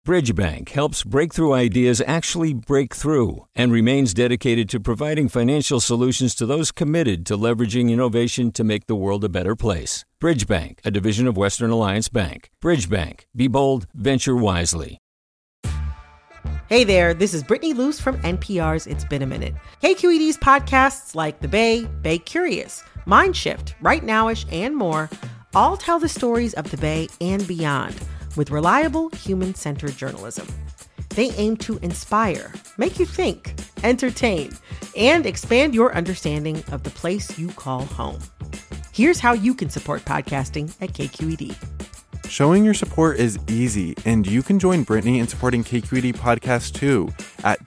Bridgebank helps breakthrough ideas actually break through and remains dedicated to providing financial solutions to those committed to leveraging innovation to make the world a better place. Bridgebank, a division of Western Alliance Bank. Bridgebank. Be bold, venture wisely. Hey there, this is Brittany Luce from NPR's It's Been a Minute. KQED's podcasts like The Bay, Bay Curious, Mindshift, Right Nowish, and more all tell the stories of the Bay and beyond with reliable, human-centered journalism. They aim to inspire, make you think, entertain, and expand your understanding of the place you call home. Here's how you can support podcasting at KQED. Showing your support is easy, and you can join Brittany in supporting KQED Podcast too at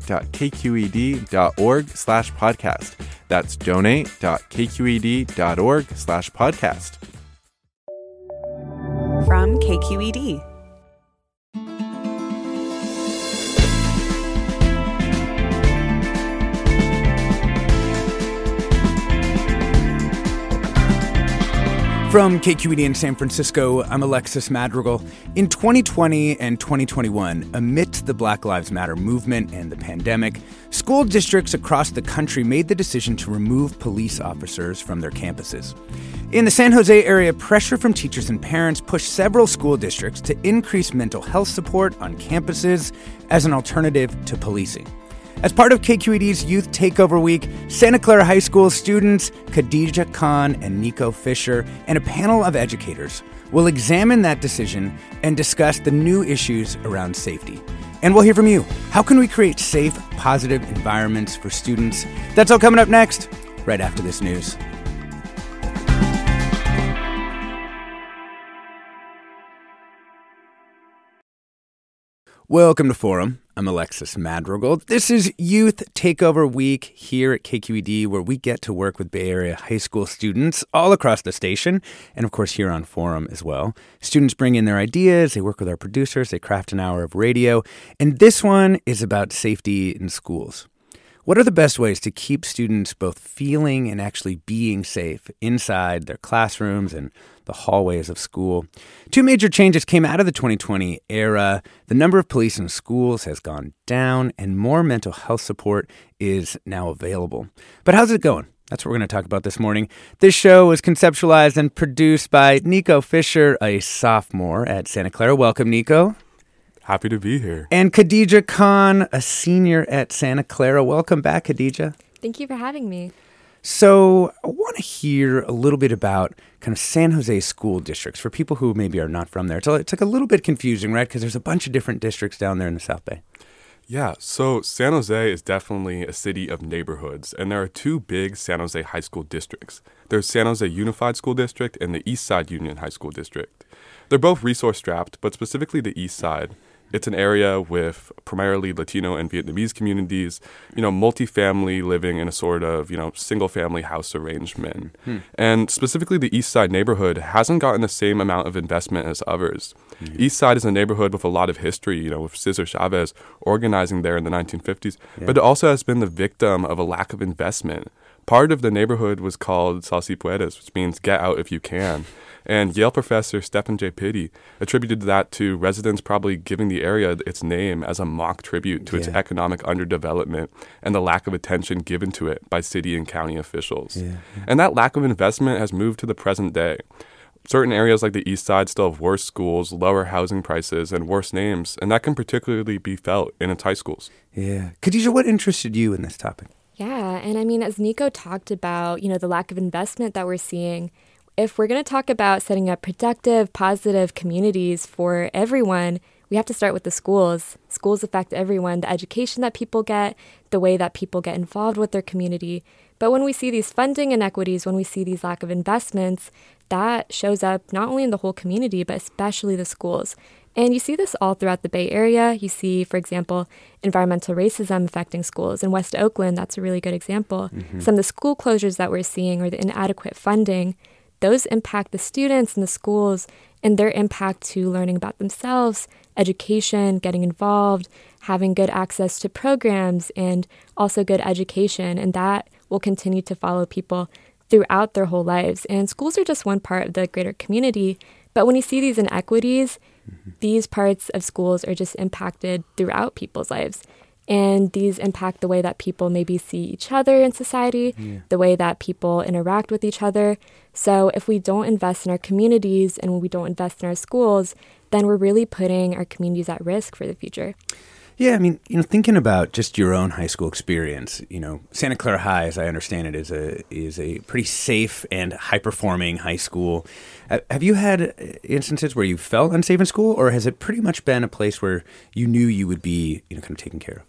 donate.kqed.org/podcast. That's donate.kqed.org/podcast. From KQED. From KQED in San Francisco, I'm Alexis Madrigal. In 2020 and 2021, amidst the Black Lives Matter movement and the pandemic, school districts across the country made the decision to remove police officers from their campuses. In the San Jose area, pressure from teachers and parents pushed several school districts to increase mental health support on campuses as an alternative to policing. As part of KQED's Youth Takeover Week, Santa Clara High School students Khadija Khan and Nico Fisher and a panel of educators will examine that decision and discuss the new issues around safety. And we'll hear from you. How can we create safe, positive environments for students? That's all coming up next, right after this news. Welcome to Forum. I'm Alexis Madrigal. This is Youth Takeover Week here at KQED, where we get to work with Bay Area high school students all across the station, and of course here on Forum as well. Students bring in their ideas, they work with our producers, they craft an hour of radio, and this one is about safety in schools. What are the best ways to keep students both feeling and actually being safe inside their classrooms and the hallways of school? Two major changes came out of the 2020 era. The number of police in schools has gone down, and more mental health support is now available. But how's it going? That's what we're going to talk about this morning. This show was conceptualized and produced by Nico Fisher, a sophomore at Santa Clara. Welcome, Nico. Happy to be here. And Khadija Khan, a senior at Santa Clara. Welcome back, Khadija. Thank you for having me. So I want to hear a little bit about kind of San Jose school districts for people who maybe are not from there. It's like a little bit confusing, right? Because there's a bunch of different districts down there in the South Bay. Yeah, so San Jose is definitely a city of neighborhoods, and there are two big San Jose high school districts. There's San Jose Unified School District and the East Side Union High School District. They're both resource-strapped, but specifically the East Side. It's an area with primarily Latino and Vietnamese communities, multifamily living in a sort of, single-family house arrangement. And specifically the East Side neighborhood hasn't gotten the same amount of investment as others. East Side is a neighborhood with a lot of history, with Cesar Chavez organizing there in the 1950s, but it also has been the victim of a lack of investment. Part of the neighborhood was called Sal Si Puedes, which means get out if you can. And Yale professor Stephen J. Pitti attributed that to residents probably giving the area its name as a mock tribute to its economic underdevelopment and the lack of attention given to it by city and county officials. And that lack of investment has moved to the present day. Certain areas like the East Side still have worse schools, lower housing prices, and worse names, and that can particularly be felt in its high schools. Yeah. Khadija, what interested you in this topic? Yeah, and I mean, as Nico talked about, the lack of investment that we're seeing, if we're going to talk about setting up productive, positive communities for everyone, we have to start with the schools. Schools affect everyone, the education that people get, the way that people get involved with their community. But when we see these funding inequities, when we see these lack of investments, that shows up not only in the whole community, but especially the schools. And you see this all throughout the Bay Area. You see, for example, environmental racism affecting schools. In West Oakland, that's a really good example. Some of the school closures that we're seeing or the inadequate funding, those impact the students and the schools and their impact to learning about themselves, education, getting involved, having good access to programs, and also good education. And that will continue to follow people throughout their whole lives. And schools are just one part of the greater community. But when you see these inequities, these parts of schools are just impacted throughout people's lives. And these impact the way that people maybe see each other in society, the way that people interact with each other. So if we don't invest in our communities and we don't invest in our schools, then we're really putting our communities at risk for the future. Yeah, I mean, thinking about just your own high school experience, Santa Clara High, as I understand it, is a pretty safe and high-performing high school. Have you had instances where you felt unsafe in school, or has it pretty much been a place where you knew you would be, kind of taken care of?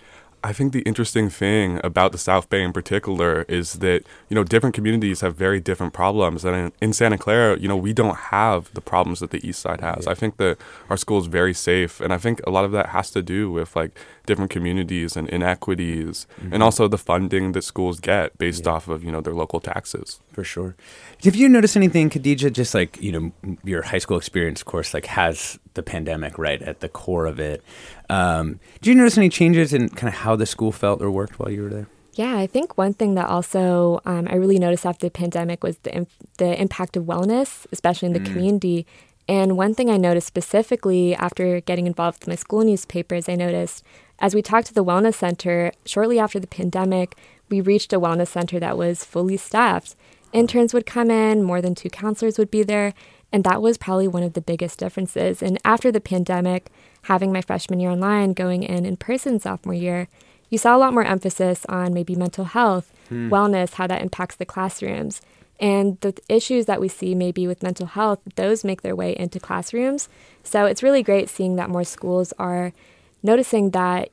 I think the interesting thing about the South Bay in particular is that, different communities have very different problems. And in Santa Clara, we don't have the problems that the East Side has. I think that our school is very safe. And I think a lot of that has to do with different communities and inequities and also the funding that schools get based off of, their local taxes. For sure. Have you noticed anything, Khadija, just your high school experience, of course, has the pandemic right at the core of it. Did you notice any changes in kind of how the school felt or worked while you were there? Yeah, I think one thing that also I really noticed after the pandemic was the impact of wellness, especially in the community. And one thing I noticed specifically after getting involved with my school newspapers, I noticed as we talked to the wellness center, shortly after the pandemic, we reached a wellness center that was fully staffed. Interns would come in, more than 2 counselors would be there, and that was probably one of the biggest differences. And after the pandemic, having my freshman year online, going in person sophomore year, you saw a lot more emphasis on maybe mental health, wellness, how that impacts the classrooms. And the issues that we see maybe with mental health, those make their way into classrooms. So it's really great seeing that more schools are noticing that,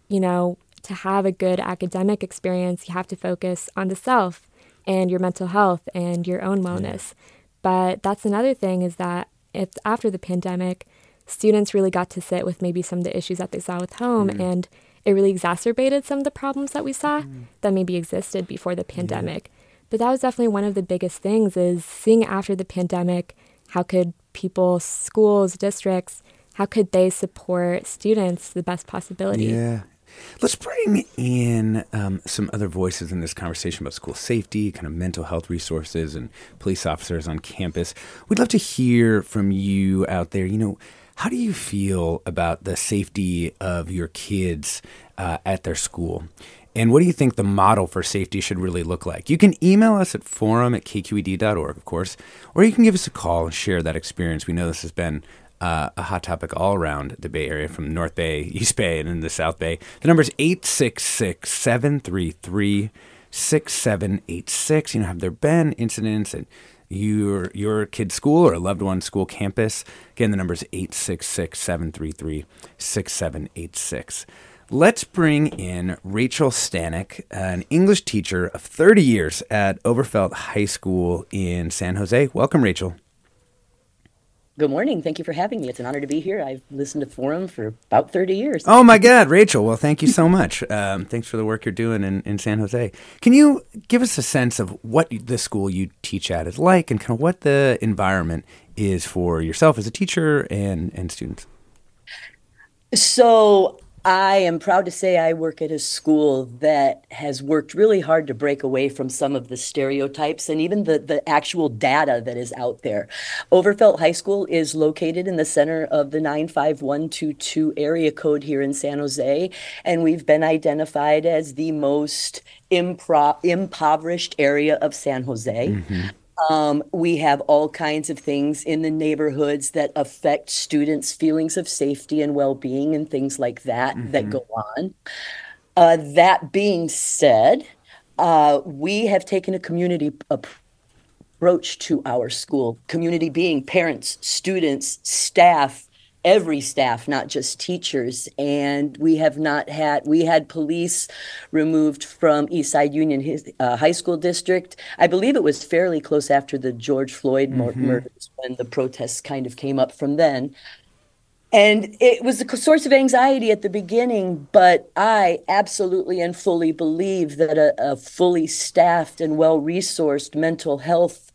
to have a good academic experience, you have to focus on the self and your mental health and your own wellness. But that's another thing is that if after the pandemic, students really got to sit with maybe some of the issues that they saw with home and it really exacerbated some of the problems that we saw that maybe existed before the pandemic. But that was definitely one of the biggest things is seeing after the pandemic, how could people, schools, districts, how could they support students to the best possibility? Yeah. Let's bring in some other voices in this conversation about school safety, kind of mental health resources and police officers on campus. We'd love to hear from you out there. How do you feel about the safety of your kids at their school? And what do you think the model for safety should really look like? You can email us at forum@kqed.org, of course, or you can give us a call and share that experience. We know this has been a hot topic all around the Bay Area, from North Bay, East Bay, and in the South Bay. The number is 866-733-6786. Have there been incidents at your kid's school or a loved one's school campus? Again, the number is 866-733-6786. Let's bring in Rachel Stanek, an English teacher of 30 years at Overfelt High School in San Jose. Welcome, Rachel. Good morning. Thank you for having me. It's an honor to be here. I've listened to Forum for about 30 years. Oh, my God, Rachel. Well, thank you so much. Thanks for the work you're doing in San Jose. Can you give us a sense of what the school you teach at is like and kind of what the environment is for yourself as a teacher and students? So I am proud to say I work at a school that has worked really hard to break away from some of the stereotypes and even the actual data that is out there. Overfelt High School is located in the center of the 95122 area code here in San Jose, and we've been identified as the most impoverished area of San Jose. We have all kinds of things in the neighborhoods that affect students' feelings of safety and well-being and things like that that go on. That being said, we have taken a community approach to our school. Community being parents, students, staff, every staff, not just teachers. And we had police removed from Eastside Union High School District. I believe it was fairly close after the George Floyd murders when the protests kind of came up from then. And it was a source of anxiety at the beginning, but I absolutely and fully believe that a fully staffed and well-resourced mental health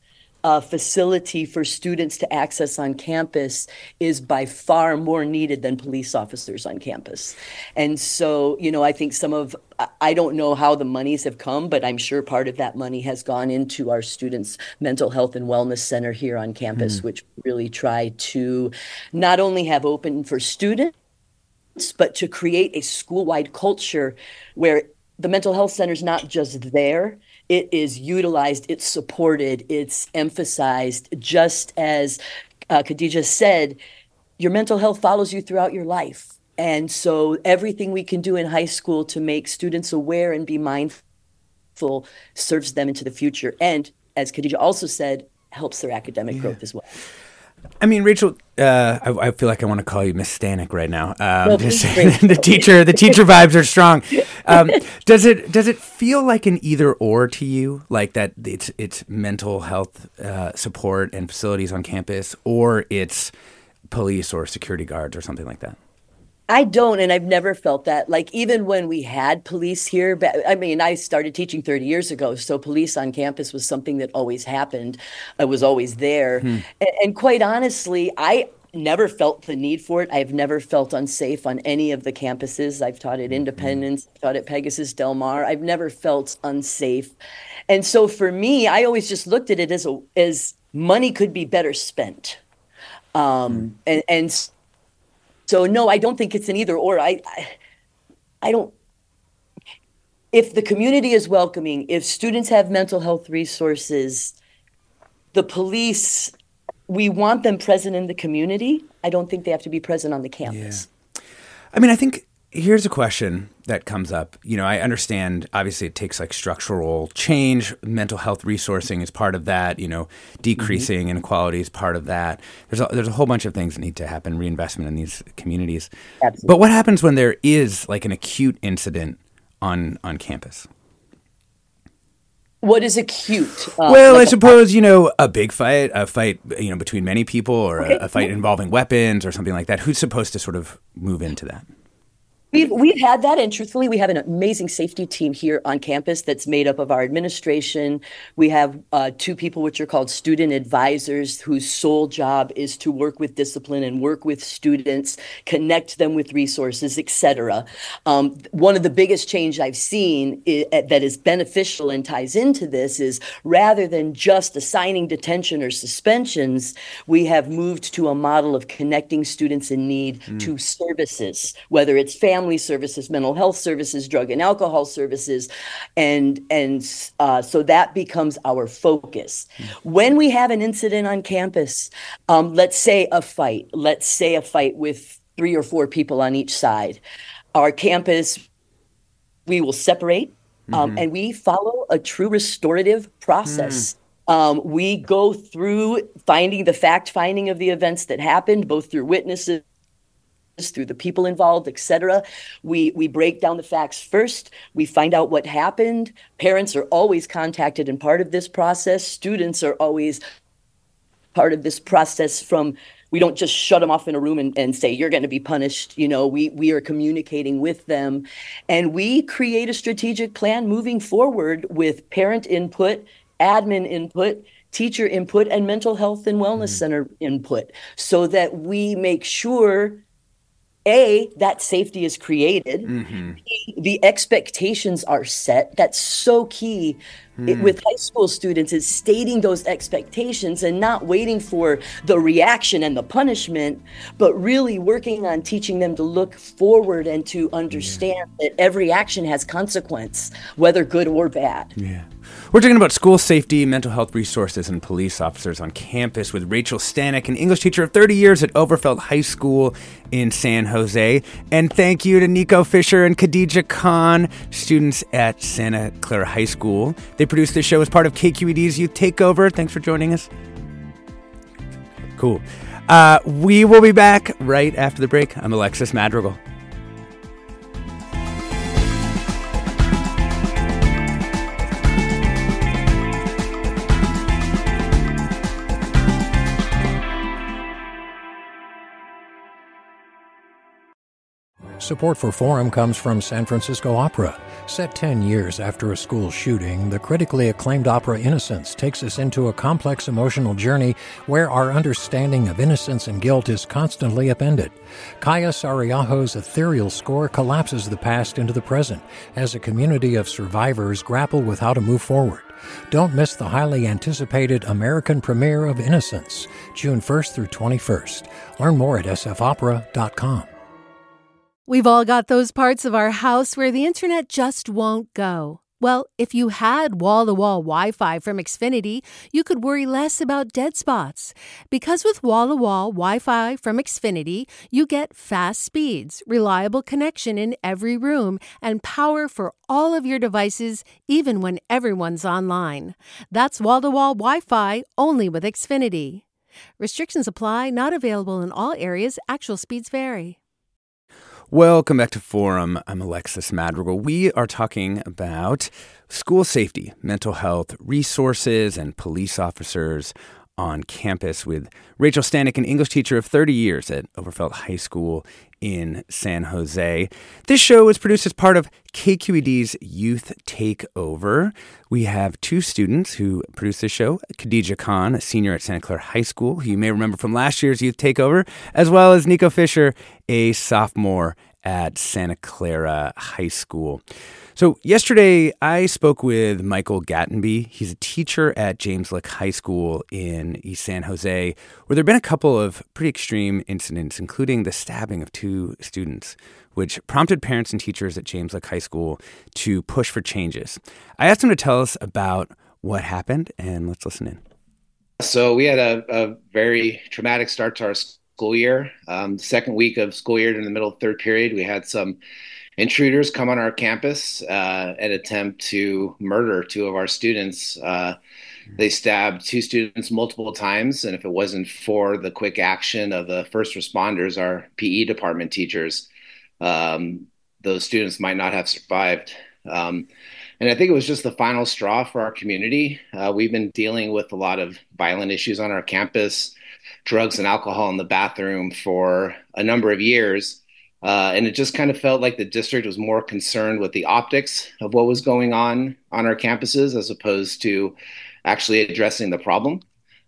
facility for students to access on campus is by far more needed than police officers on campus. And so, I think I don't know how the monies have come, but I'm sure part of that money has gone into our students' mental health and wellness center here on campus, which really try to not only have open for students, but to create a school-wide culture where the mental health center is not just there, it is utilized, it's supported, it's emphasized, just as Khadija said, your mental health follows you throughout your life. And so everything we can do in high school to make students aware and be mindful serves them into the future. And as Khadija also said, helps their academic growth as well. I mean, Rachel, I feel like I want to call you Miss Stanek right now. The teacher vibes are strong. Does it feel like an either or to you, like that it's mental health support and facilities on campus, or it's police or security guards or something like that? I don't, and I've never felt that. Like, even when we had police here, I started teaching 30 years ago, so police on campus was something that always happened. It was always there. And quite honestly, I never felt the need for it. I've never felt unsafe on any of the campuses. I've taught at Independence, taught at Pegasus Del Mar. I've never felt unsafe. And so for me, I always just looked at it as money could be better spent. So no, I don't think it's an either or. I don't. If the community is welcoming, if students have mental health resources, the police, we want them present in the community. I don't think they have to be present on the campus. Yeah. I mean, I think here's a question that comes up. I understand, obviously, it takes like structural change. Mental health resourcing is part of that. Decreasing inequality is part of that. There's a whole bunch of things that need to happen, reinvestment in these communities. Absolutely. But what happens when there is like an acute incident on campus? What is acute? I suppose, a big fight, between many people, or a fight involving weapons or something like that. Who's supposed to sort of move into that? We've had that, and truthfully, we have an amazing safety team here on campus that's made up of our administration. We have 2 people which are called student advisors, whose sole job is to work with discipline and work with students, connect them with resources, etc. One of the biggest change I've seen that is beneficial and ties into this is, rather than just assigning detention or suspensions, we have moved to a model of connecting students in need to services, whether it's family services, mental health services, drug and alcohol services, and so that becomes our focus. When we have an incident on campus, let's say a fight with 3 or 4 people on each side, our campus, we will separate, and we follow a true restorative process. We go through the fact-finding of the events that happened, both through witnesses, through the people involved, etc. We break down the facts first. We find out what happened. Parents are always contacted and part of this process. Students are always part of this process. We don't just shut them off in a room and say, you're going to be punished. We are communicating with them, and we create a strategic plan moving forward with parent input, admin input, teacher input, and mental health and wellness center input, so that we make sure that safety is created. The expectations are set. That's so key with high school students, is stating those expectations and not waiting for the reaction and the punishment, but really working on teaching them to look forward and to understand that every action has consequence, whether good or bad. Yeah. We're talking about school safety, mental health resources, and police officers on campus with Rachel Stanek, an English teacher of 30 years at Overfelt High School in San Jose. And thank you to Nico Fisher and Khadija Khan, students at Santa Clara High School. They produced this show as part of KQED's Youth Takeover. Thanks for joining us. Cool. We will be back right after the break. I'm Alexis Madrigal. Support for Forum comes from San Francisco Opera. Set 10 years after a school shooting, the critically acclaimed opera Innocence takes us into a complex emotional journey where our understanding of innocence and guilt is constantly upended. Kaya Sariaho's ethereal score collapses the past into the present as a community of survivors grapple with how to move forward. Don't miss the highly anticipated American premiere of Innocence, June 1st through 21st. Learn more at sfopera.com. We've all got those parts of our house where the internet just won't go. Well, if you had wall-to-wall Wi-Fi from Xfinity, you could worry less about dead spots. Because with wall-to-wall Wi-Fi from Xfinity, you get fast speeds, reliable connection in every room, and power for all of your devices, even when everyone's online. That's wall-to-wall Wi-Fi only with Xfinity. Restrictions apply, not available in all areas. Actual speeds vary. Welcome back to Forum. I'm Alexis Madrigal. We are talking about school safety, mental health, resources, and police officers on campus with Rachel Stanek, an English teacher of 30 years at Overfelt High School in San Jose. This show is produced as part of KQED's Youth Takeover. We have two students who produce this show, Khadija Khan, a senior at Santa Clara High School, who you may remember from last year's Youth Takeover, as well as Nico Fisher, a sophomore at Santa Clara High School. So yesterday, I spoke with Michael Gattenby. He's a teacher at James Lick High School in East San Jose, where there have been a couple of pretty extreme incidents, including the stabbing of two students, which prompted parents and teachers at James Lick High School to push for changes. I asked him to tell us about what happened, and let's listen in. So we had a very traumatic start to our school year. The second week of school year, in the middle of third period, we had some intruders come on our campus and attempt to murder two of our students. They stabbed two students multiple times, and if it wasn't for the quick action of the first responders, our PE department teachers, those students might not have survived. And I think it was just the final straw for our community. We've been dealing with a lot of violent issues on our campus, drugs and alcohol in the bathroom for a number of years. And it just kind of felt like the district was more concerned with the optics of what was going on our campuses as opposed to actually addressing the problem.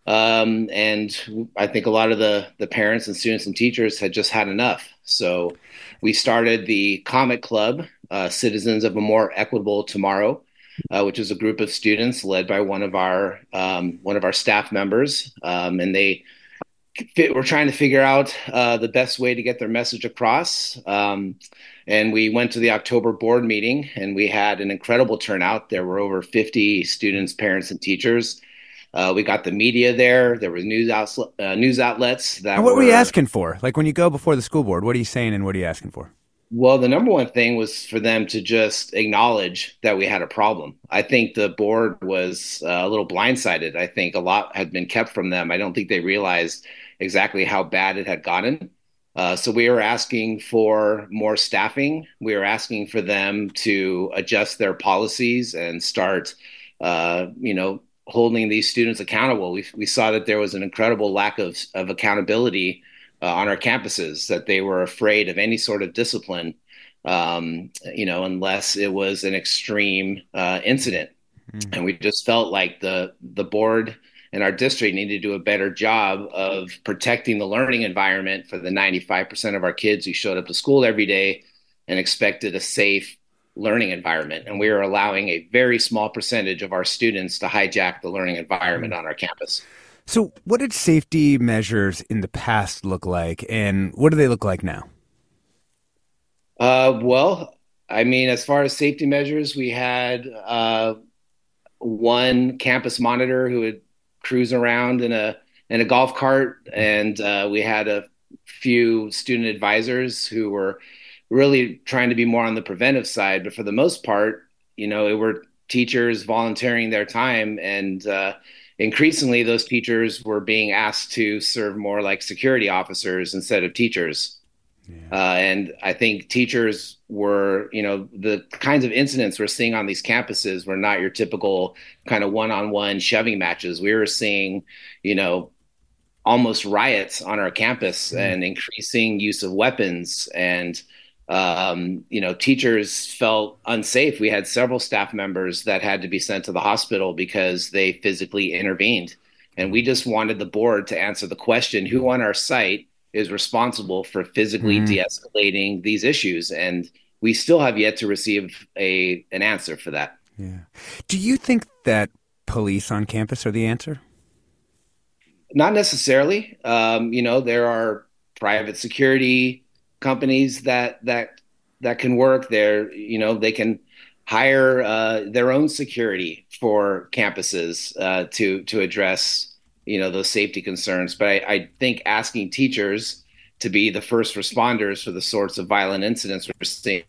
And I think a lot of the parents and students and teachers had just had enough. So we started the Comic Club, Citizens of a More Equitable Tomorrow, which is a group of students led by one of our staff members. And we're trying to figure out the best way to get their message across. And we went to the October board meeting, and we had an incredible turnout. There were over 50 students, parents, and teachers. We got the media there. There were news outlets. And what were you asking for? Like when you go before the school board, what are you saying and what are you asking for? Well, the number one thing was for them to just acknowledge that we had a problem. I think the board was a little blindsided. I think a lot had been kept from them. I don't think they realized exactly how bad it had gotten. So we were asking for more staffing. We were asking for them to adjust their policies and start, holding these students accountable. We saw that there was an incredible lack of accountability on our campuses, that they were afraid of any sort of discipline, unless it was an extreme incident. Mm-hmm. And we just felt like the board and our district needed to do a better job of protecting the learning environment for the 95% of our kids who showed up to school every day and expected a safe learning environment. And we were allowing a very small percentage of our students to hijack the learning environment on our campus. So what did safety measures in the past look like, and what do they look like now? As far as safety measures, we had one campus monitor who would cruise around in a golf cart, and we had a few student advisors who were really trying to be more on the preventive side. But for the most part, it were teachers volunteering their time, and increasingly those teachers were being asked to serve more like security officers instead of teachers. Yeah. And I think teachers were, the kinds of incidents we're seeing on these campuses were not your typical kind of one-on-one shoving matches. We were seeing, almost riots on our campus and increasing use of weapons and Teachers felt unsafe. We had several staff members that had to be sent to the hospital because they physically intervened. And we just wanted the board to answer the question, who on our site is responsible for physically de-escalating these issues? And we still have yet to receive an answer for that. Yeah. Do you think that police on campus are the answer? Not necessarily. There are private security companies that can work there. They can hire their own security for campuses to address those safety concerns. But I think asking teachers to be the first responders for the sorts of violent incidents we're seeing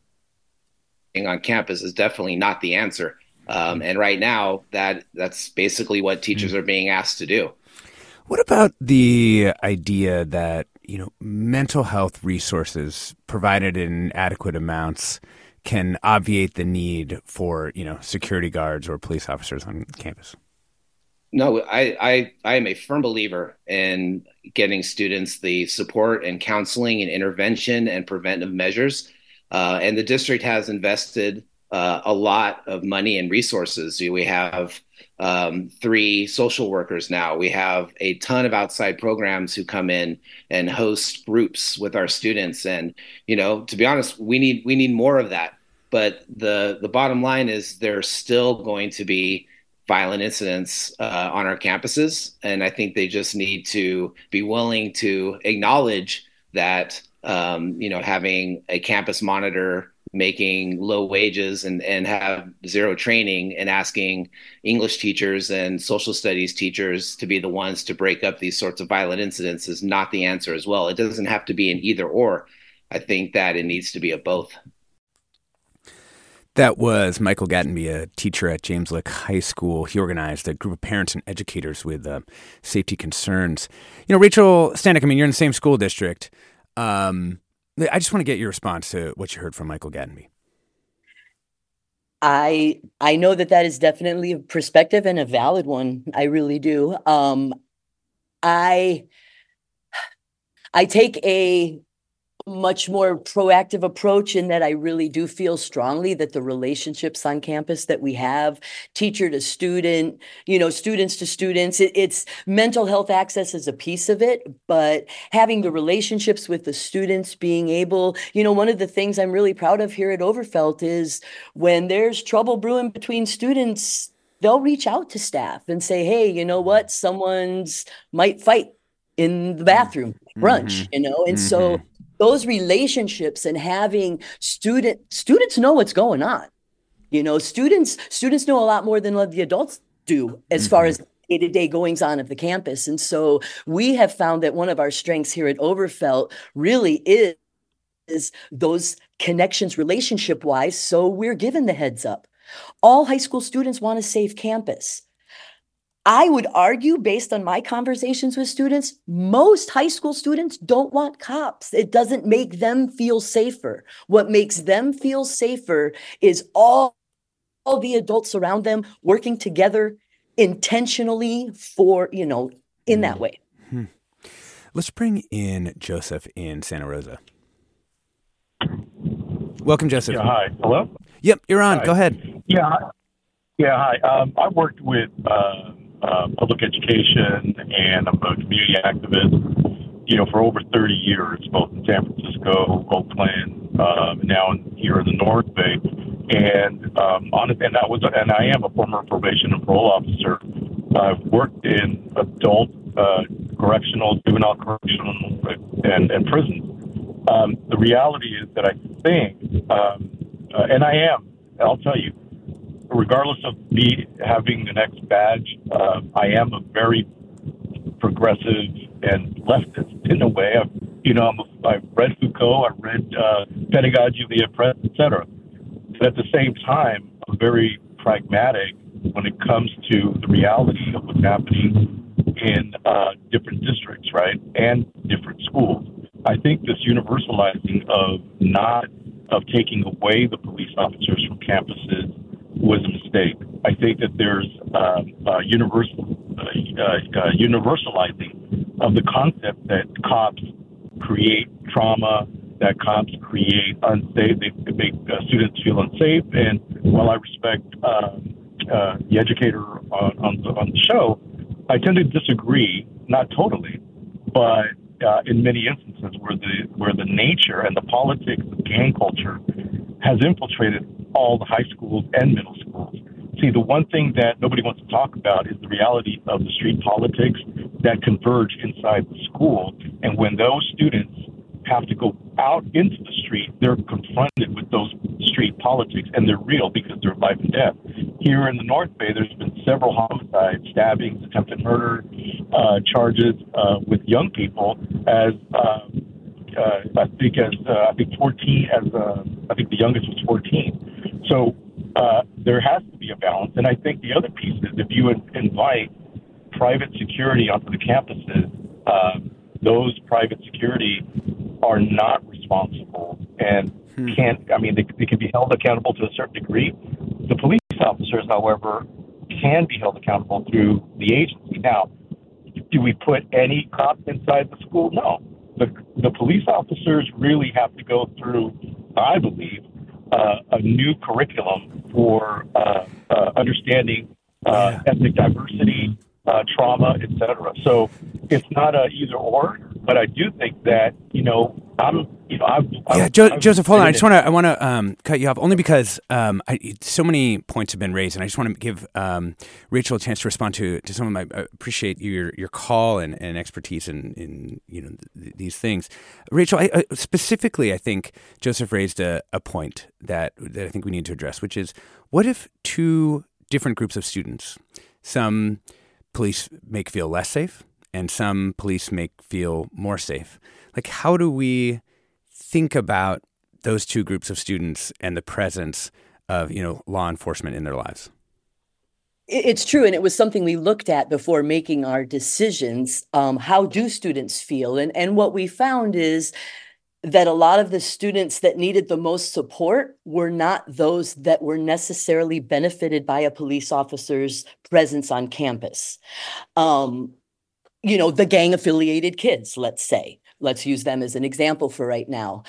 on campus is definitely not the answer. And right now, that's basically what teachers are being asked to do. What about the idea that, mental health resources provided in adequate amounts can obviate the need for, security guards or police officers on campus? No, I am a firm believer in getting students the support and counseling and intervention and preventive measures. And the district has invested a lot of money and resources. We have 3 social workers now. We have a ton of outside programs who come in and host groups with our students. And, to be honest, we need more of that. But the bottom line is there's still going to be violent incidents on our campuses. And I think they just need to be willing to acknowledge that, having a campus monitor making low wages and have zero training and asking English teachers and social studies teachers to be the ones to break up these sorts of violent incidents is not the answer as well. It doesn't have to be an either or. I think that it needs to be a both. That was Michael Gattenby, a teacher at James Lick High School. He organized a group of parents and educators with safety concerns. Rachel Stanek, you're in the same school district. I just want to get your response to what you heard from Michael Gattenby. I know that is definitely a perspective and a valid one. I really do. I take a much more proactive approach in that I really do feel strongly that the relationships on campus that we have, teacher to student, students to students, it's mental health access is a piece of it, but having the relationships with the students, being able, one of the things I'm really proud of here at Overfelt is when there's trouble brewing between students, they'll reach out to staff and say, hey, you know what, someone's might fight in the bathroom, brunch, and so those relationships and having students know what's going on. Students know a lot more than the adults do as far as day-to-day goings on of the campus. And so we have found that one of our strengths here at Overfelt really is those connections relationship-wise. So we're given the heads up. All high school students want a safe campus. I would argue, based on my conversations with students, most high school students don't want cops. It doesn't make them feel safer. What makes them feel safer is all the adults around them working together intentionally for, in that way. Let's bring in Joseph in Santa Rosa. Welcome, Joseph. Yeah, hi. Hello? Yep, you're on. Hi. Go ahead. Yeah, hi. I worked with public education, and I'm a community activist, for over 30 years, both in San Francisco, Oakland, now here in the North Bay. And I am a former probation and parole officer. I've worked in adult correctional, juvenile correctional, and prisons. The reality is that I think, and I'll tell you, regardless of me having the next badge, I am a very progressive and leftist in a way. I've read Foucault, I've read Pedagogy of the Oppressed, etc. But at the same time, I'm very pragmatic when it comes to the reality of what's happening in different districts, right, and different schools. I think this universalizing of taking away the police officers from campuses was a mistake. I think that there's universalizing of the concept that cops create trauma that cops create unsafe, they make students feel unsafe. And while I respect the educator on the show, I tend to disagree, not totally, but in many instances where the nature and the politics of gang culture has infiltrated all the high schools and middle schools. See, the one thing that nobody wants to talk about is the reality of the street politics that converge inside the school. And when those students have to go out into the street, they're confronted with those street politics, and they're real because they're life and death. Here in the North Bay, there's been several homicides, stabbings, attempted murder charges with young people as I think 14. I think the youngest was 14. So there has to be a balance. And I think the other piece is if you invite private security onto the campuses, those private security are not responsible and they can be held accountable to a certain degree. The police officers, however, can be held accountable through the agency. Now, do we put any cops inside the school? No. The police officers really have to go through, I believe, a new curriculum for understanding ethnic diversity, trauma, etc. So it's not a either or, but I do think that Joseph, hold on. I want to cut you off only because so many points have been raised, and I just want to give Rachel a chance to respond to some of my. I appreciate your call and expertise in these things. Rachel, I specifically, I think Joseph raised a point that I think we need to address, which is what if two different groups of students, some police make feel less safe, and some police make feel more safe. Like, how do we think about those two groups of students and the presence of, law enforcement in their lives? It's true, and it was something we looked at before making our decisions. How do students feel? And what we found is that a lot of the students that needed the most support were not those that were necessarily benefited by a police officer's presence on campus. The gang-affiliated kids, let's say. Let's use them as an example for right now.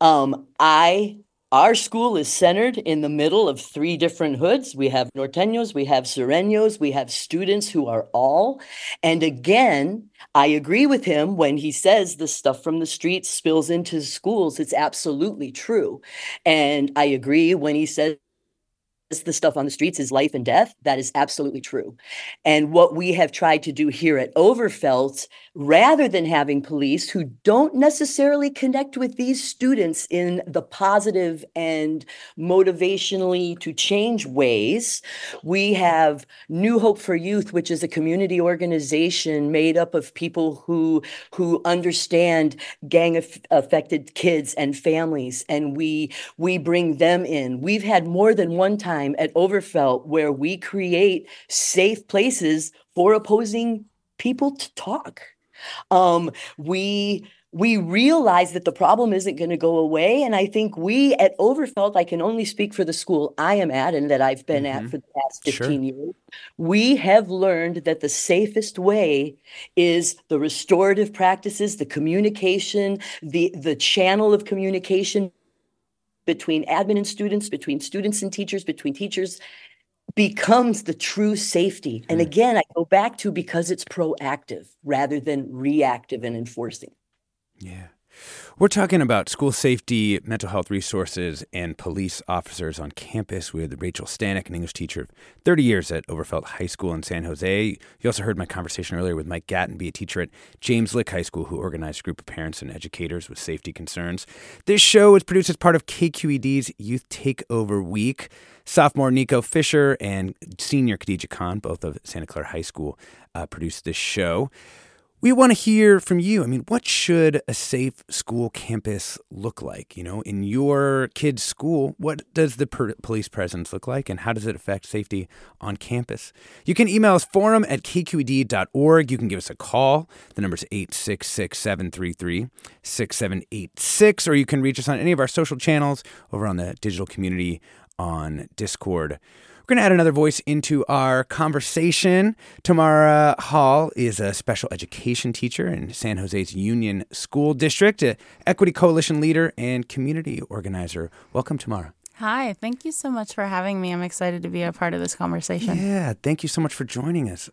Our school is centered in the middle of three different hoods. We have Norteños, we have Sureños, we have students who are all. And again, I agree with him when he says the stuff from the streets spills into schools. It's absolutely true. And I agree when he says the stuff on the streets is life and death. That is absolutely true. And what we have tried to do here at Overfelt, rather than having police who don't necessarily connect with these students in the positive and motivationally to change ways, we have New Hope for Youth, which is a community organization made up of people who understand gang-affected kids and families, and we bring them in. We've had more than one time at Overfelt where we create safe places for opposing people to talk. We realize that the problem isn't going to go away. And I think we at Overfelt, I can only speak for the school I am at and that I've been at for the past 15 years. We have learned that the safest way is the restorative practices, the communication, the channel of communication between admin and students, between students and teachers, between teachers, becomes the true safety. And again, I go back to because it's proactive rather than reactive and enforcing. Yeah. We're talking about school safety, mental health resources, and police officers on campus with Rachel Stanek, an English teacher of 30 years at Overfelt High School in San Jose. You also heard my conversation earlier with Mike Gattenby, a teacher at James Lick High School who organized a group of parents and educators with safety concerns. This show is produced as part of KQED's Youth Takeover Week. Sophomore Nico Fisher and senior Khadija Khan, both of Santa Clara High School, produced this show. We want to hear from you. I mean, what should a safe school campus look like? In your kid's school, what does the police presence look like, and how does it affect safety on campus? You can email us forum@kqed.org. You can give us a call. The number is 866-733-6786, or you can reach us on any of our social channels over on the digital community on Discord. We're going to add another voice into our conversation. Tamara Hall is a special education teacher in San Jose's Union School District, an Equity Coalition leader and community organizer. Welcome, Tamara. Hi, thank you so much for having me. I'm excited to be a part of this conversation. Yeah, thank you so much for joining us.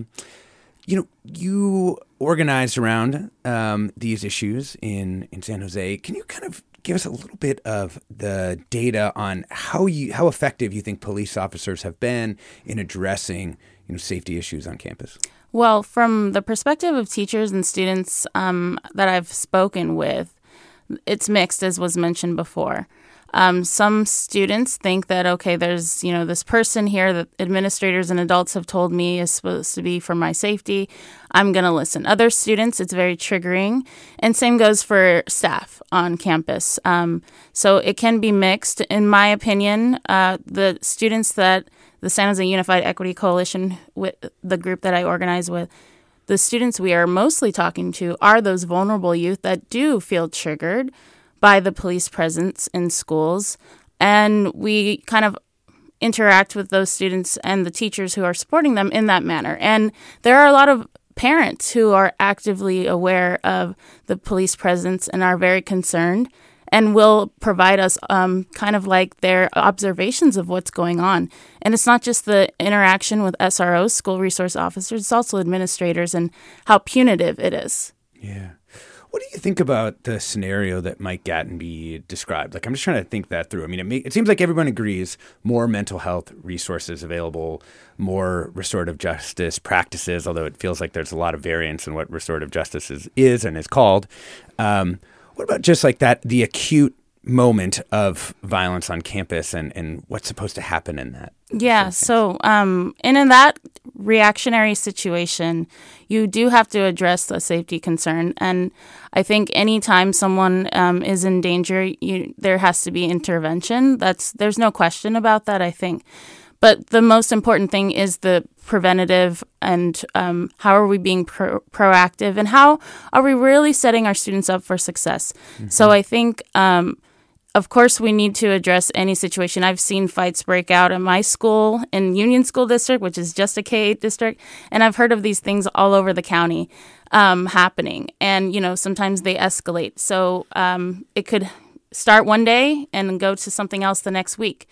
You organized around these issues in San Jose. Can you kind of give us a little bit of the data on how effective you think police officers have been in addressing safety issues on campus? Well, from the perspective of teachers and students that I've spoken with, it's mixed, as was mentioned before. Some students think that, okay, there's, this person here that administrators and adults have told me is supposed to be for my safety. I'm going to listen. Other students, it's very triggering. And same goes for staff on campus. So it can be mixed. In my opinion, the students that the San Jose Unified Equity Coalition, with the group that I organize with, the students we are mostly talking to are those vulnerable youth that do feel triggered by the police presence in schools. And we kind of interact with those students and the teachers who are supporting them in that manner. And there are a lot of parents who are actively aware of the police presence and are very concerned and will provide us kind of like their observations of what's going on. And it's not just the interaction with SROs, school resource officers, it's also administrators and how punitive it is. Yeah. What do you think about the scenario that Mike Gatenby described? I'm just trying to think that through. I mean, it seems like everyone agrees more mental health resources available, more restorative justice practices, although it feels like there's a lot of variance in what restorative justice is and is called. What about just like that, the acute moment of violence on campus and what's supposed to happen in that? Yeah, so in that reactionary situation, you do have to address the safety concern. And I think anytime someone is in danger, there has to be intervention. There's no question about that, I think. But the most important thing is the preventative and how are we being proactive and how are we really setting our students up for success? Mm-hmm. So I think of course, we need to address any situation. I've seen fights break out at my school in Union School District, which is just a K-8 district, and I've heard of these things all over the county happening. And, sometimes they escalate. So it could start one day and go to something else the next week.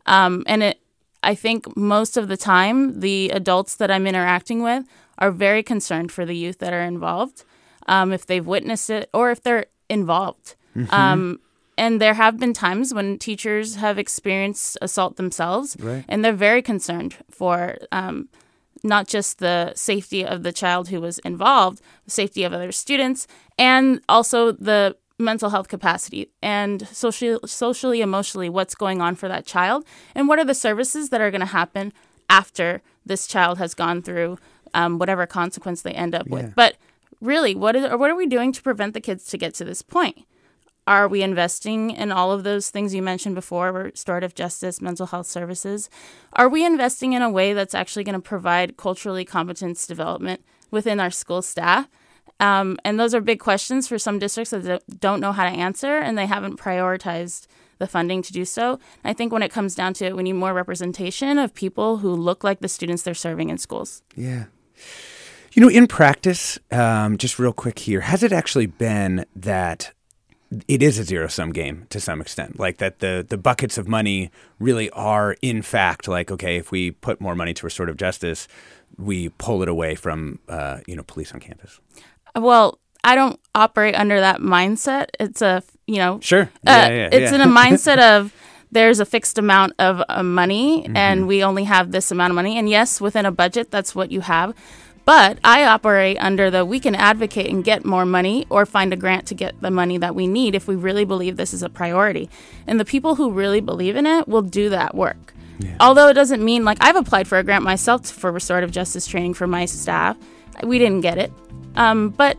I think most of the time, the adults that I'm interacting with are very concerned for the youth that are involved, if they've witnessed it or if they're involved. Mm-hmm. And there have been times when teachers have experienced assault themselves, right. And they're very concerned for not just the safety of the child who was involved, the safety of other students, and also the mental health capacity and socially, emotionally, what's going on for that child, and what are the services that are going to happen after this child has gone through whatever consequence they end up with. But really, what are we doing to prevent the kids to get to this point? Are we investing in all of those things you mentioned before, restorative justice, mental health services? Are we investing in a way that's actually going to provide culturally competence development within our school staff? And those are big questions for some districts that don't know how to answer, and they haven't prioritized the funding to do so. I think when it comes down to it, we need more representation of people who look like the students they're serving in schools. Yeah. In practice, just real quick here, has it actually been that it is a zero-sum game to some extent, like that the buckets of money really are, in fact, like, okay, if we put more money to restorative justice, we pull it away from, police on campus? Well, I don't operate under that mindset. It's a, Sure. It's in a mindset of there's a fixed amount of money, mm-hmm. and we only have this amount of money. And yes, within a budget, that's what you have. But I operate under we can advocate and get more money or find a grant to get the money that we need if we really believe this is a priority. And the people who really believe in it will do that work. Yeah. Although it doesn't mean, I've applied for a grant myself for restorative justice training for my staff. We didn't get it. But,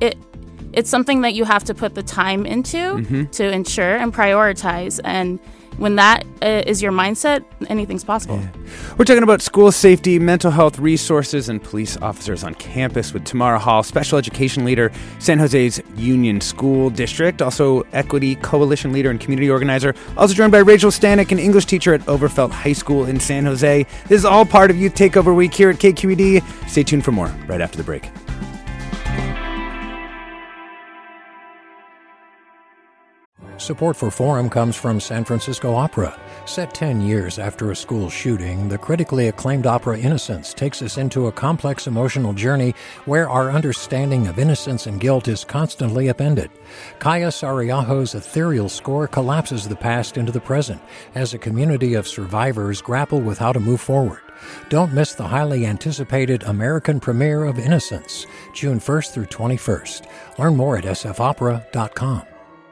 it's something that you have to put the time into, mm-hmm. to ensure and prioritize. And when that is your mindset, anything's possible. Yeah. We're talking about school safety, mental health resources, and police officers on campus with Tamara Hall, special education leader, San Jose's Union School District, also equity coalition leader and community organizer. Also joined by Rachel Stanek, an English teacher at Overfelt High School in San Jose. This is all part of Youth Takeover Week here at KQED. Stay tuned for more right after the break. Support for Forum comes from San Francisco Opera. Set 10 years after a school shooting, the critically acclaimed opera Innocence takes us into a complex emotional journey where our understanding of innocence and guilt is constantly upended. Kaya Sariaho's ethereal score collapses the past into the present as a community of survivors grapple with how to move forward. Don't miss the highly anticipated American premiere of Innocence, June 1st through 21st. Learn more at sfopera.com.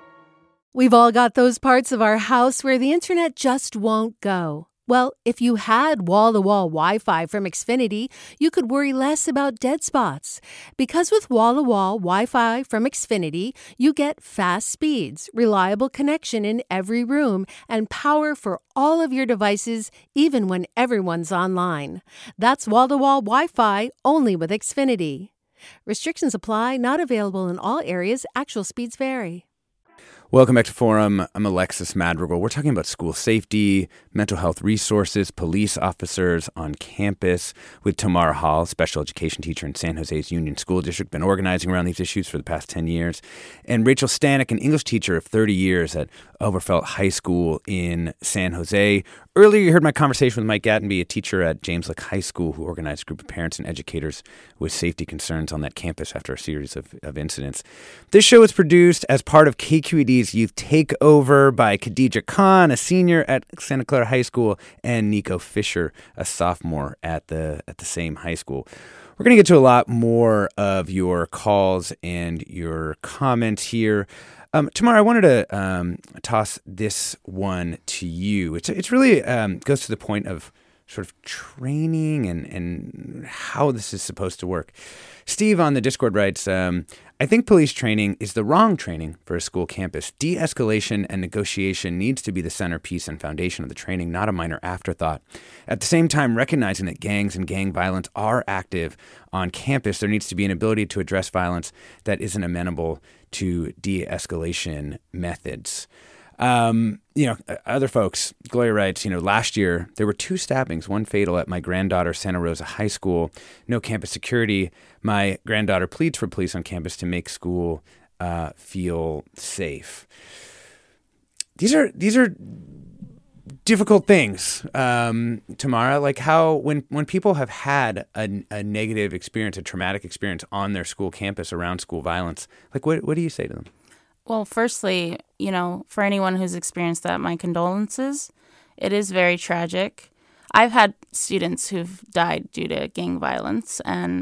We've all got those parts of our house where the internet just won't go. Well, if you had wall-to-wall Wi-Fi from Xfinity, you could worry less about dead spots. Because with wall-to-wall Wi-Fi from Xfinity, you get fast speeds, reliable connection in every room, and power for all of your devices, even when everyone's online. That's wall-to-wall Wi-Fi only with Xfinity. Restrictions apply, not available in all areas. Actual speeds vary. Welcome back to Forum. I'm Alexis Madrigal. We're talking about school safety, mental health resources, police officers on campus with Tamara Hall, special education teacher in San Jose's Union School District, been organizing around these issues for the past 10 years, and Rachel Stanek, an English teacher of 30 years at Overfelt High School in San Jose. Earlier, you heard my conversation with Mike Gattenby, a teacher at James Lick High School who organized a group of parents and educators with safety concerns on that campus after a series of incidents. This show is produced as part of KQED's Youth Takeover by Khadija Khan, a senior at Santa Clara High School, and Nico Fisher, a sophomore at the same high school. We're going to get to a lot more of your calls and your comments here. Tamara, I wanted to toss this one to you. It's really goes to the point of sort of training and how this is supposed to work. Steve on the Discord writes, I think police training is the wrong training for a school campus. De-escalation and negotiation needs to be the centerpiece and foundation of the training, not a minor afterthought. At the same time, recognizing that gangs and gang violence are active on campus, there needs to be an ability to address violence that isn't amenable to de-escalation methods. Other folks, Gloria writes, last year there were 2 stabbings, one fatal at my granddaughter Santa Rosa High School. No campus security. My granddaughter pleads for police on campus to make school feel safe. These are difficult things, Tamara. Like how when people have had a negative experience, a traumatic experience on their school campus around school violence, like what do you say to them? Well, firstly, for anyone who's experienced that, my condolences. It is very tragic. I've had students who've died due to gang violence and,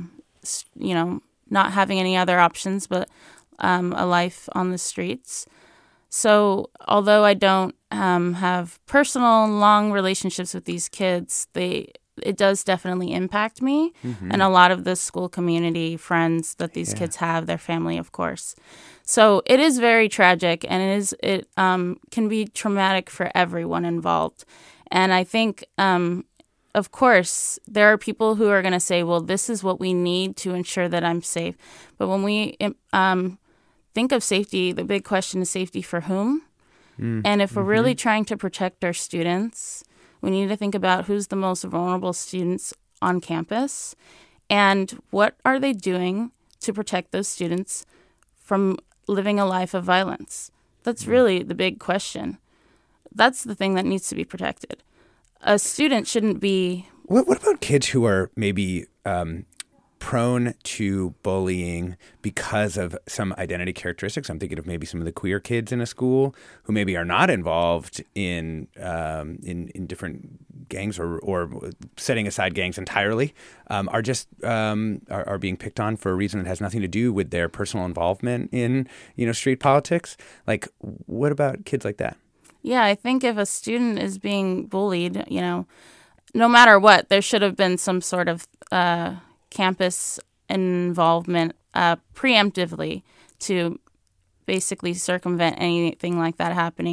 not having any other options but a life on the streets. So although I don't have personal, long relationships with these kids, it does definitely impact me and a lot of the school community friends that these kids have, their family, of course. So it is very tragic, and it can be traumatic for everyone involved. And I think, of course, there are people who are going to say, well, this is what we need to ensure that I'm safe. But when we think of safety, the big question is safety for whom? And if we're really trying to protect our students, we need to think about who's the most vulnerable students on campus and what are they doing to protect those students from living a life of violence. That's really the big question. That's the thing that needs to be protected. A student shouldn't be... What about kids who are maybe prone to bullying because of some identity characteristics? I'm thinking of maybe some of the queer kids in a school who maybe are not involved in different gangs or setting aside gangs entirely, are just are being picked on for a reason that has nothing to do with their personal involvement in street politics. Like, what about kids like that? Yeah, I think if a student is being bullied, no matter what, there should have been some sort of campus involvement preemptively to basically circumvent anything like that happening.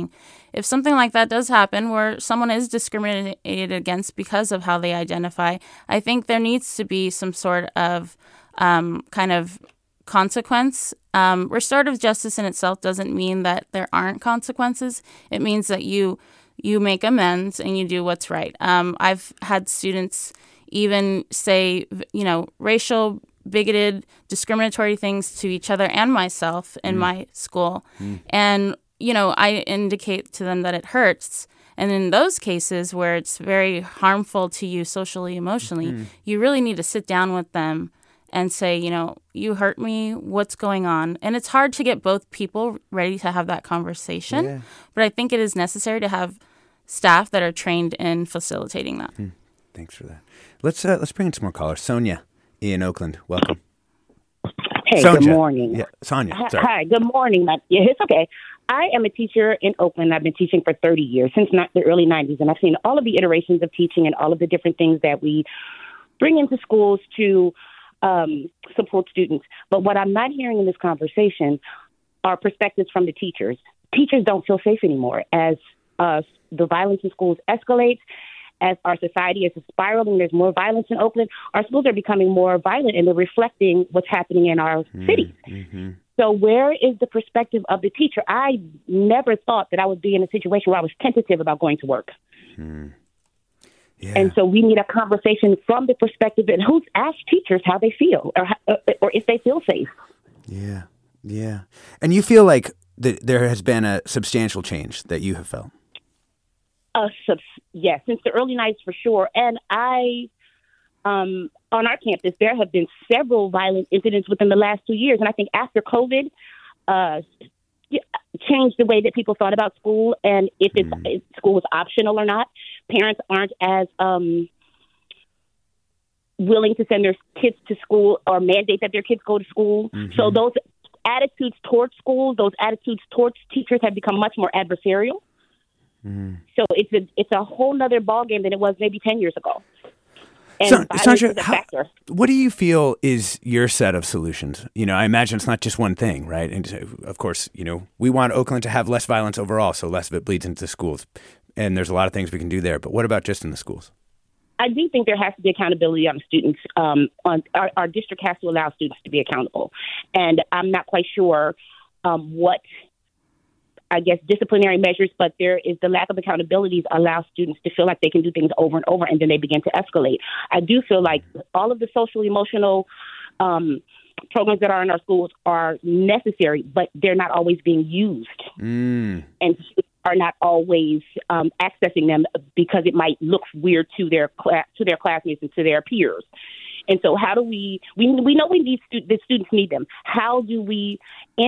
if something like that does happen where someone is discriminated against because of how they identify, I think there needs to be some sort of kind of consequence. Restorative justice in itself doesn't mean that there aren't consequences. It means that you make amends and you do what's right. I've had students even say, racial, bigoted, discriminatory things to each other and myself in my school. And, I indicate to them that it hurts. And in those cases where it's very harmful to you socially, emotionally, you really need to sit down with them and say, you hurt me, what's going on? And it's hard to get both people ready to have that conversation. Yeah. But I think it is necessary to have staff that are trained in facilitating that. Thanks for that. Let's bring in some more callers. Sonia in Oakland, welcome. Hey, Sonja. Good morning. Yeah, Sonia. Sorry. Hi, good morning. Yeah, it's okay. I am a teacher in Oakland. I've been teaching for 30 years, since the early 90s, and I've seen all of the iterations of teaching and all of the different things that we bring into schools to support students. But what I'm not hearing in this conversation are perspectives from the teachers. Teachers don't feel safe anymore as the violence in schools escalates. As our society is spiraling, there's more violence in Oakland. Our schools are becoming more violent, and they're reflecting what's happening in our cities. So where is the perspective of the teacher? I never thought that I would be in a situation where I was tentative about going to work. Yeah. And so we need a conversation from the perspective of who's asked teachers how they feel or if they feel safe. Yeah, yeah. And you feel like there has been a substantial change that you have felt? Yes, since the early 90s for sure. And on our campus, there have been several violent incidents within the last 2 years. And I think after COVID, changed the way that people thought about school and if school was optional or not. Parents aren't as willing to send their kids to school or mandate that their kids go to school. So those attitudes towards schools, those attitudes towards teachers have become much more adversarial. So it's a whole nother ballgame than it was maybe 10 years ago. And Sonja, what do you feel is your set of solutions? I imagine it's not just one thing, right? And of course, we want Oakland to have less violence overall, so less of it bleeds into schools. And there's a lot of things we can do there. But what about just in the schools? I do think there has to be accountability on students. Our district has to allow students to be accountable. And I'm not quite sure what disciplinary measures, but there is the lack of accountability allows students to feel like they can do things over and over, and then they begin to escalate. I do feel like all of the social, emotional programs that are in our schools are necessary, but they're not always being used. And are not always accessing them because it might look weird to their classmates and to their peers. And so how do we know we need the students need them. How do we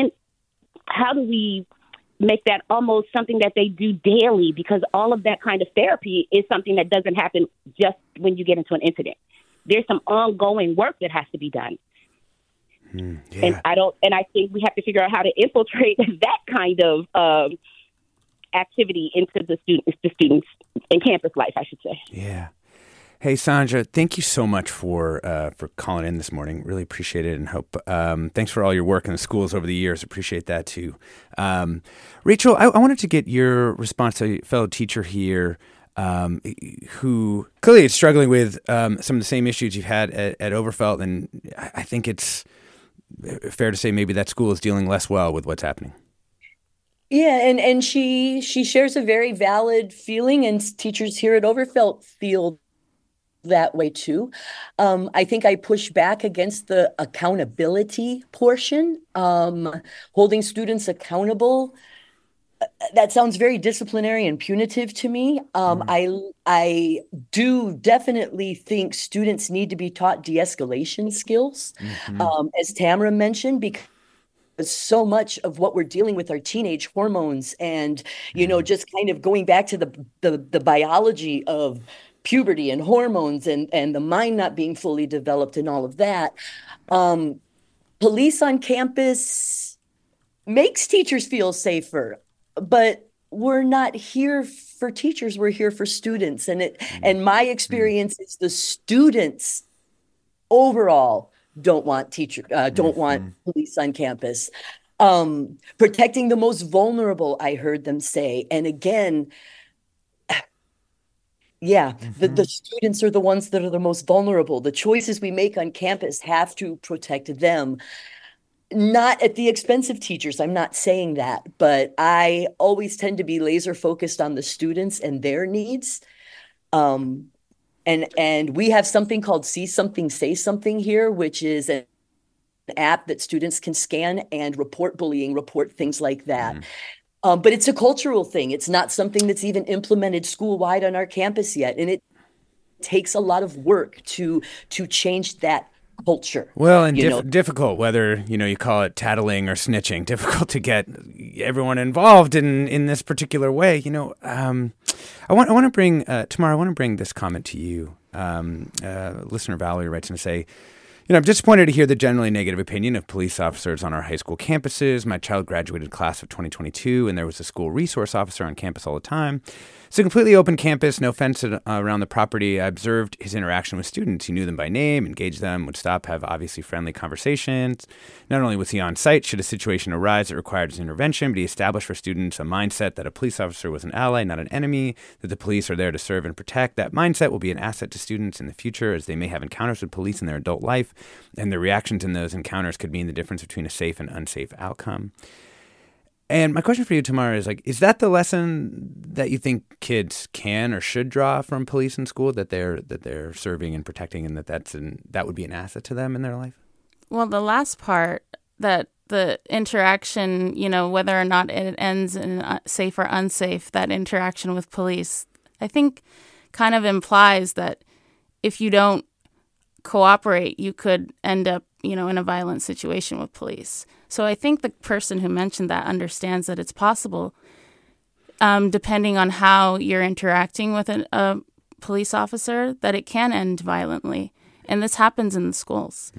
make that almost something that they do daily, because all of that kind of therapy is something that doesn't happen just when you get into an incident. There's some ongoing work that has to be done. And I think we have to figure out how to infiltrate that kind of activity into the students in campus life, I should say. Yeah. Hey, Sonja, thank you so much for calling in this morning. Really appreciate it, and hope. Thanks for all your work in the schools over the years. Appreciate that too. Rachel, I wanted to get your response to a fellow teacher here who clearly is struggling with some of the same issues you've had at Overfelt, and I think it's fair to say maybe that school is dealing less well with what's happening. Yeah, and she shares a very valid feeling, and teachers here at Overfelt feel that way too. I think I push back against the accountability portion, holding students accountable. That sounds very disciplinary and punitive to me. I do definitely think students need to be taught de-escalation skills, as Tamara mentioned, because so much of what we're dealing with are teenage hormones, and just kind of going back to the biology of puberty and hormones and the mind not being fully developed and all of that. Police on campus makes teachers feel safer, but we're not here for teachers. We're here for students. And my experience is the students overall don't want police on campus. Protecting the most vulnerable, I heard them say. And again, yeah, the students are the ones that are the most vulnerable. The choices we make on campus have to protect them, not at the expense of teachers. I'm not saying that, but I always tend to be laser focused on the students and their needs. And we have something called See Something, Say Something here, which is an app that students can scan and report bullying, report things like that. But it's a cultural thing. It's not something that's even implemented school-wide on our campus yet. And it takes a lot of work to change that culture. Well, and difficult, whether, you call it tattling or snitching, difficult to get everyone involved in this particular way. I want to bring, Tamara, I want to bring this comment to you. Listener Valerie writes in to say, I'm disappointed to hear the generally negative opinion of police officers on our high school campuses. My child graduated class of 2022, and there was a school resource officer on campus all the time. It's a completely open campus, no fence around the property. I observed his interaction with students. He knew them by name, engaged them, would stop, have obviously friendly conversations. Not only was he on site should a situation arise that required his intervention, but he established for students a mindset that a police officer was an ally, not an enemy, that the police are there to serve and protect. That mindset will be an asset to students in the future as they may have encounters with police in their adult life, and the reactions in those encounters could mean the difference between a safe and unsafe outcome. And my question for you, Tamara, is that the lesson that you think kids can or should draw from police in school, that they're serving and protecting, and that would be an asset to them in their life? Well, the last part, that the interaction, whether or not it ends in safe or unsafe, that interaction with police, I think kind of implies that if you don't cooperate, you could end up, in a violent situation with police. So I think the person who mentioned that understands that it's possible, depending on how you're interacting with a police officer, that it can end violently. And this happens in the schools.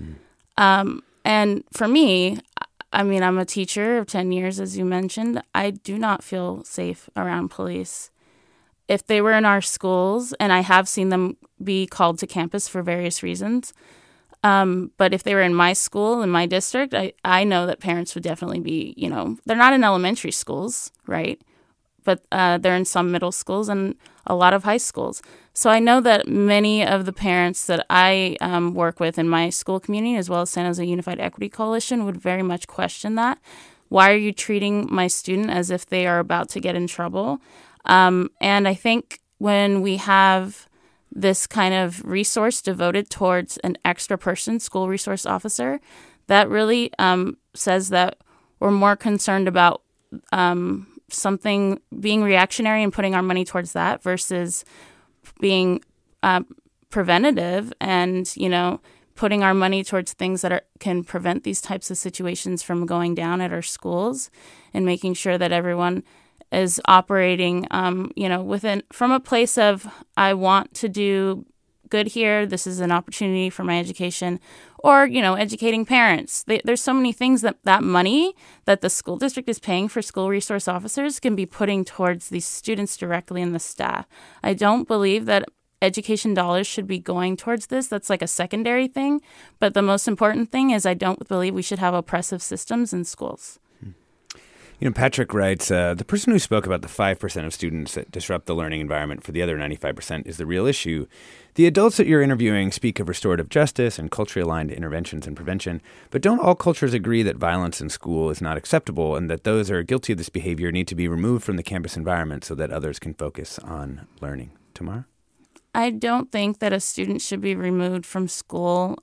And for me, I'm a teacher of 10 years, as you mentioned. I do not feel safe around police. If they were in our schools, and I have seen them be called to campus for various reasons, but if they were in my school, in my district, I know that parents would definitely be, they're not in elementary schools, right? But they're in some middle schools and a lot of high schools. So I know that many of the parents that I work with in my school community, as well as San Jose Unified Equity Coalition, would very much question that. Why are you treating my student as if they are about to get in trouble? And I think when we have this kind of resource devoted towards an extra person, school resource officer, that really says that we're more concerned about something being reactionary and putting our money towards that versus being preventative and, putting our money towards things that can prevent these types of situations from going down at our schools, and making sure that everyone is operating, from a place of, I want to do good here. This is an opportunity for my education, or, educating parents. There's so many things that money that the school district is paying for school resource officers can be putting towards these students directly and the staff. I don't believe that education dollars should be going towards this. That's like a secondary thing. But the most important thing is I don't believe we should have oppressive systems in schools. Patrick writes, the person who spoke about the 5% of students that disrupt the learning environment for the other 95% is the real issue. The adults that you're interviewing speak of restorative justice and culturally aligned interventions and prevention, but don't all cultures agree that violence in school is not acceptable and that those who are guilty of this behavior need to be removed from the campus environment so that others can focus on learning? Tamara? I don't think that a student should be removed from school.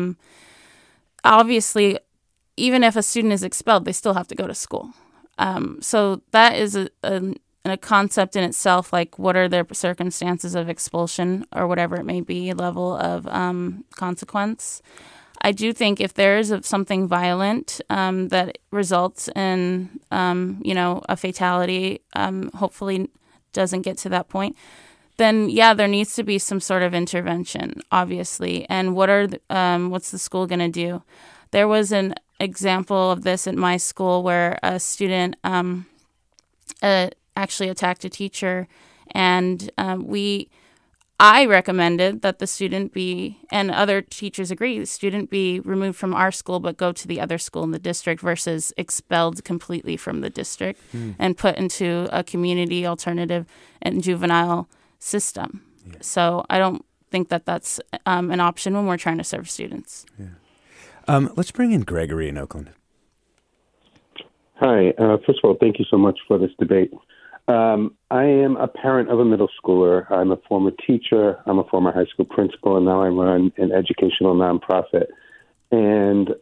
Obviously, even if a student is expelled, they still have to go to school. So that is a concept in itself, like what are their circumstances of expulsion or whatever it may be, level of consequence. I do think if there is something violent that results in, a fatality, hopefully doesn't get to that point, then, yeah, there needs to be some sort of intervention, obviously. And what's the school going to do? There was an example of this at my school where a student actually attacked a teacher, and I recommended that the student be, and other teachers agree, the student be removed from our school but go to the other school in the district versus expelled completely from the district and put into a community alternative and juvenile system. Yeah. So I don't think that that's an option when we're trying to serve students. Yeah. Let's bring in Gregory in Oakland. Hi. First of all, thank you so much for this debate. I am a parent of a middle schooler. I'm a former teacher. I'm a former high school principal, and now I run an educational nonprofit. And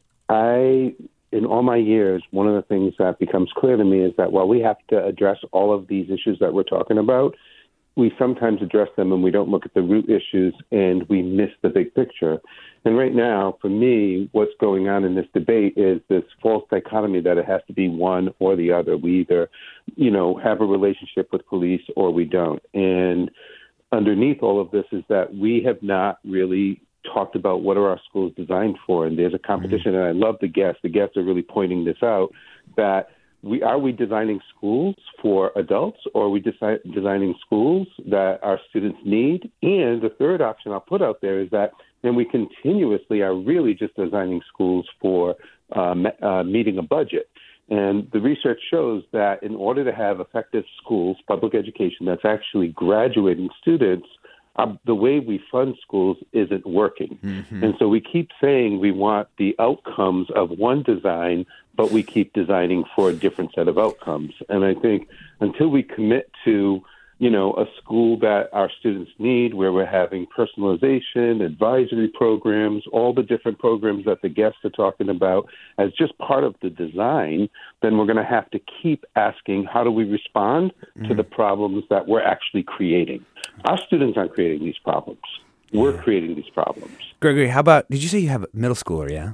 in all my years, one of the things that becomes clear to me is that while we have to address all of these issues that we're talking about, we sometimes address them and we don't look at the root issues and we miss the big picture. And right now, for me, what's going on in this debate is this false dichotomy that it has to be one or the other. We either, have a relationship with police or we don't. And underneath all of this is that we have not really talked about what are our schools designed for. And there's a competition, and I love the guests. The guests are really pointing this out, that are we designing schools for adults, or are we designing schools that our students need? And the third option I'll put out there is that then we continuously are really just designing schools for meeting a budget. And the research shows that in order to have effective schools, public education that's actually graduating students, the way we fund schools isn't working. Mm-hmm. And so we keep saying we want the outcomes of one design, but we keep designing for a different set of outcomes. And I think until we commit to, a school that our students need, where we're having personalization, advisory programs, all the different programs that the guests are talking about as just part of the design, then we're going to have to keep asking, how do we respond to the problems that we're actually creating? Our students aren't creating these problems. We're creating these problems. Gregory, did you say you have a middle schooler, yeah?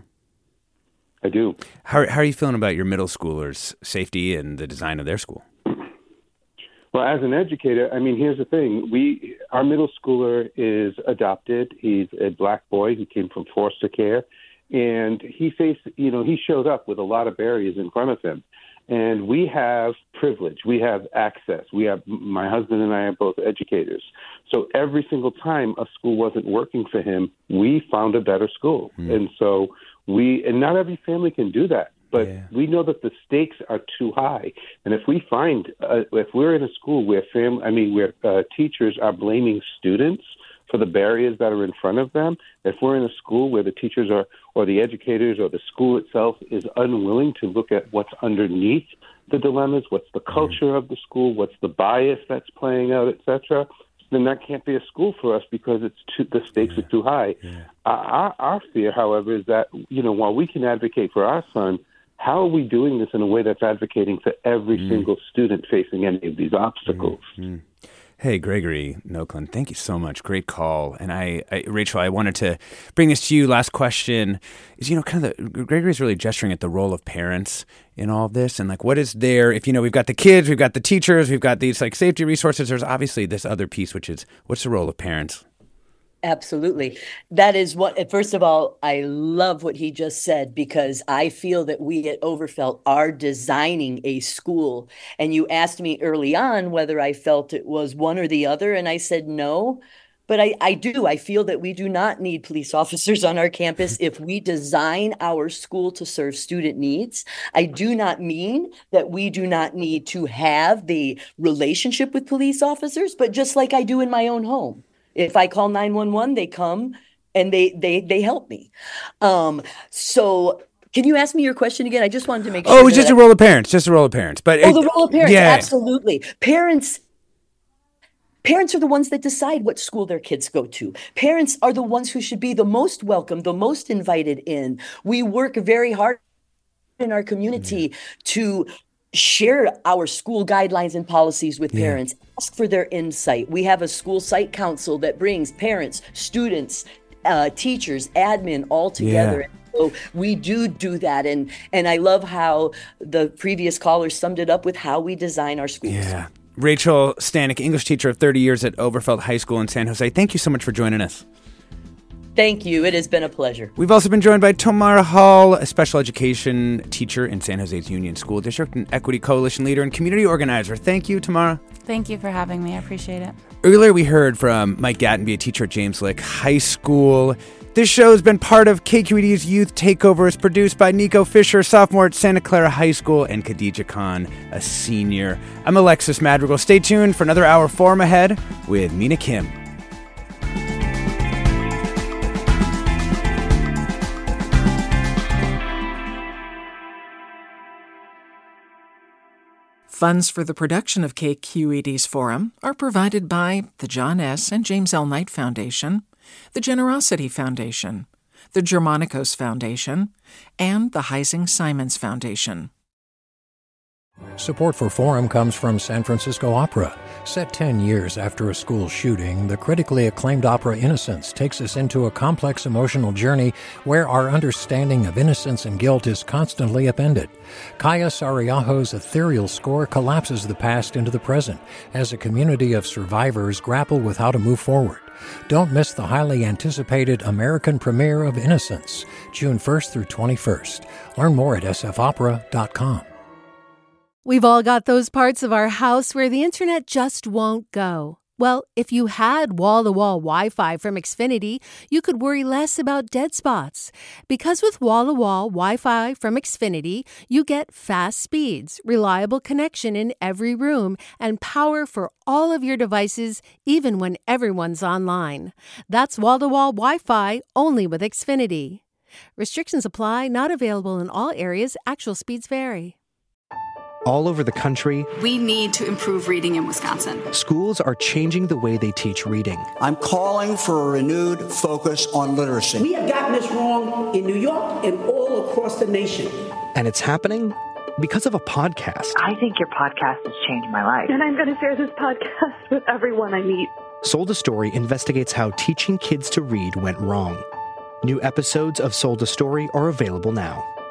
I do. How are you feeling about your middle schoolers' safety and the design of their school? Well, as an educator, here's the thing. Our middle schooler is adopted. He's a black boy who came from foster care. And he showed up with a lot of barriers in front of him. And we have privilege. We have access. My husband and I are both educators. So every single time a school wasn't working for him, we found a better school. And so and not every family can do that. But we know that the stakes are too high. And if we find, if we're in a school where teachers are blaming students for the barriers that are in front of them, if we're in a school where the teachers or the educators or the school itself is unwilling to look at what's underneath the dilemmas, what's the culture of the school, what's the bias that's playing out, etc., then that can't be a school for us because the stakes are too high. Our fear, however, is that, while we can advocate for our son, how are we doing this in a way that's advocating for every single student facing any of these obstacles? Hey, Gregory in Oakland, thank you so much. Great call. And Rachel, I wanted to bring this to you. Last question is, Gregory's really gesturing at the role of parents in all of this. And what is there, if, we've got the kids, we've got the teachers, we've got these safety resources, there's obviously this other piece, which is what's the role of parents? Absolutely. That is first of all, I love what he just said, because I feel that we at Overfelt are designing a school. And you asked me early on whether I felt it was one or the other. And I said, no, but I do. I feel that we do not need police officers on our campus if we design our school to serve student needs. I do not mean that we do not need to have the relationship with police officers, but just like I do in my own home. If I call 911, they come and they help me. So can you ask me your question again? I just wanted to make sure. Oh, it's just a role of parents. Just a role of parents. But the role of parents. Yeah. Absolutely. Parents are the ones that decide what school their kids go to. Parents are the ones who should be the most welcome, the most invited in. We work very hard in our community to share our school guidelines and policies with parents, ask for their insight. We have a school site council that brings parents, students, teachers, admin all together. So we do that. And I love how the previous caller summed it up with how we design our schools. Yeah. Rachel Stanek, English teacher of 30 years at Overfelt High School in San Jose. Thank you so much for joining us. Thank you. It has been a pleasure. We've also been joined by Tamara Hall, a special education teacher in San Jose's Union School District, an equity coalition leader and community organizer. Thank you, Tamara. Thank you for having me. I appreciate it. Earlier we heard from Mike Gattenby, a teacher at James Lick High School. This show has been part of KQED's Youth Takeovers, produced by Nico Fisher, sophomore at Santa Clara High School, and Khadija Khan, a senior. I'm Alexis Madrigal. Stay tuned for another hour Forum ahead with Mina Kim. Funds for the production of KQED's Forum are provided by the John S. and James L. Knight Foundation, the Generosity Foundation, the Germanicos Foundation, and the Heising Simons Foundation. Support for Forum comes from San Francisco Opera. Set 10 years after a school shooting, the critically acclaimed opera Innocence takes us into a complex emotional journey where our understanding of innocence and guilt is constantly upended. Kaya Sariaho's ethereal score collapses the past into the present as a community of survivors grapple with how to move forward. Don't miss the highly anticipated American premiere of Innocence, June 1st through 21st. Learn more at sfopera.com. We've all got those parts of our house where the internet just won't go. Well, if you had wall-to-wall Wi-Fi from Xfinity, you could worry less about dead spots. Because with wall-to-wall Wi-Fi from Xfinity, you get fast speeds, reliable connection in every room, and power for all of your devices, even when everyone's online. That's wall-to-wall Wi-Fi only with Xfinity. Restrictions apply, not available in all areas. Actual speeds vary. All over the country, we need to improve reading in Wisconsin. Schools are changing the way they teach reading. I'm calling for a renewed focus on literacy. We have gotten this wrong in New York and all across the nation. And it's happening because of a podcast. I think your podcast has changed my life. And I'm going to share this podcast with everyone I meet. Sold a Story investigates how teaching kids to read went wrong. New episodes of Sold a Story are available now.